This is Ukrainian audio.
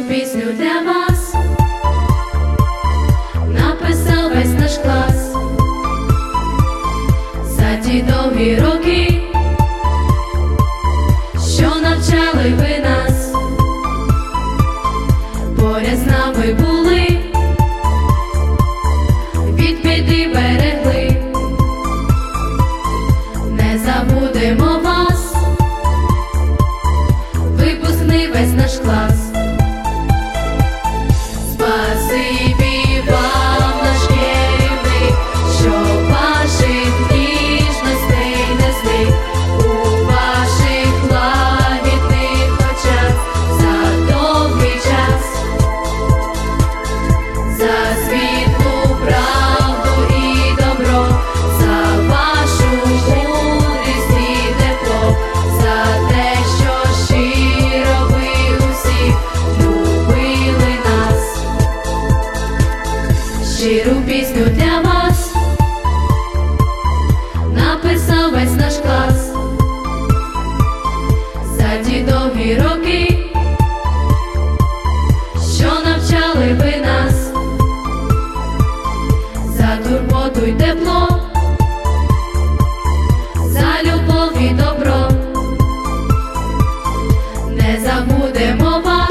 пісню для вас написав весь наш клас. За ті довгі роки, що навчали ви нас, поряд з нами були, від біди берегли. Не забудемо вас, випускний весь наш клас. Спасибі вам, наш керівник, що ваших ніжностей несли у ваших лагідних очах за довгий час, за світлу правду і добро, за вашу мудрість і тепло, за те, що щиро ви усі любили нас. Щиру пісню для вас написав весь наш клас. За ті довгі роки, що навчали ви нас, за турботу й тепло, за любов і добро. Не забудемо вас,